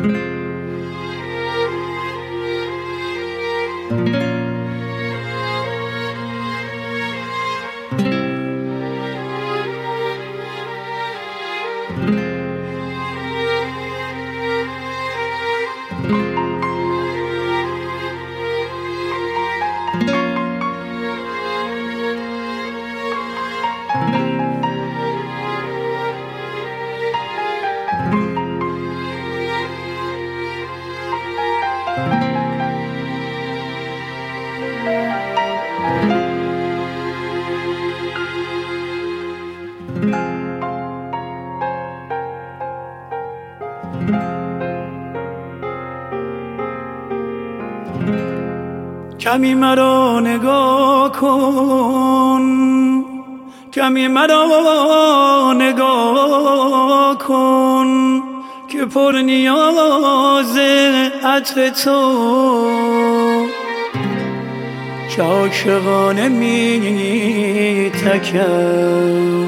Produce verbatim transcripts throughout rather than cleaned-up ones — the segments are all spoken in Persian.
کمی مرا نگاه کن، کمی مرا نگاه کن که پر نیاز عطر تو، که عاشقانه می تکم.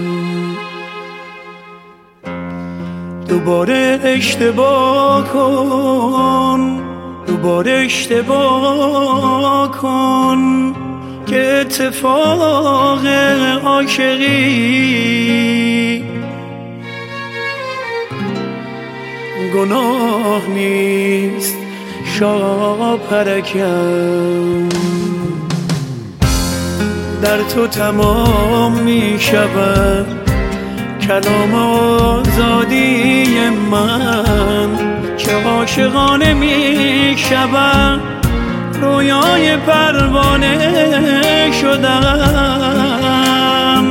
دوباره اشتباه کن، دوباره اشتباه کن که اتفاق عاشقی گناه نیست شاپرکم. در تو تمام می شود کلام آزادی من، که عاشقانه می شود رویای پروانه شدم.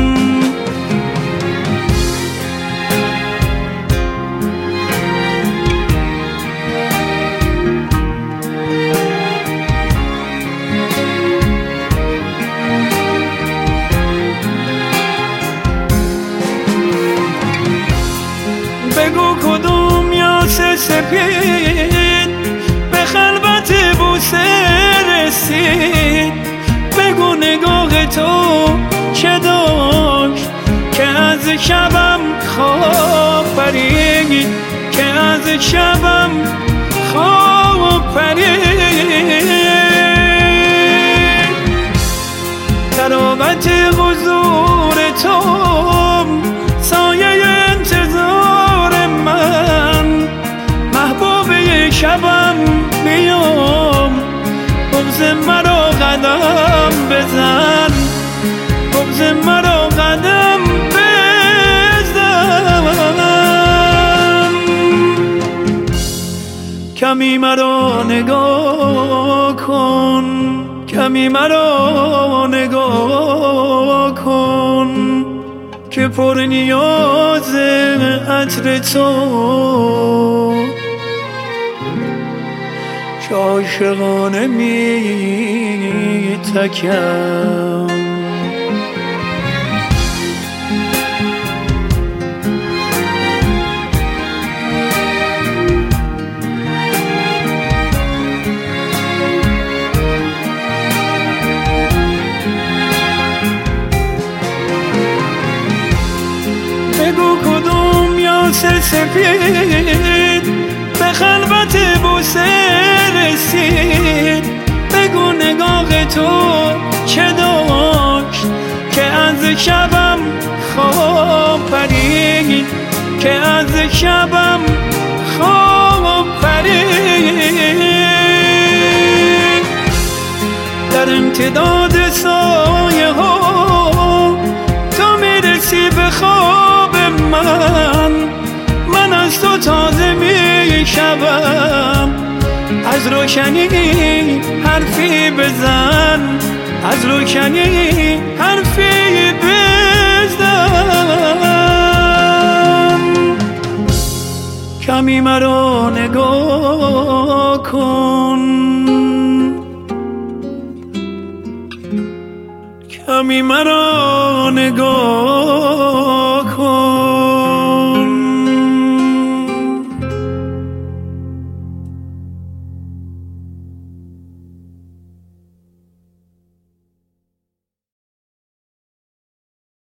بگو کدوم یاس سپید به خلوت بوسه رسید، بگو نگاه تو چه داشت که از شبم خواب پرید، که از شبم خواب پرید. تراوت حضور تو سایه انتظار من، محبوب شبم بیام بغض مرا قدم بزن، بغض مرا قدم بزن. کمی مرا نگاه کن، کمی مرا نگاه کن که پر نیاز عطر تو، که عاشقانه می تکم. بگو کدوم یاس سپید به خلوت بوسه رسید، بگو نگاه تو چه داشت که از شبم خواب پرید، که از شبم خواب پرید. در امتداد سایه ها تو میرسی به خواب من، من از تو تازه می شوم. از روشنی حرفی بزن، از روشنی حرفی بزن. کمی مرا نگاه کن، کمی مرا نگاه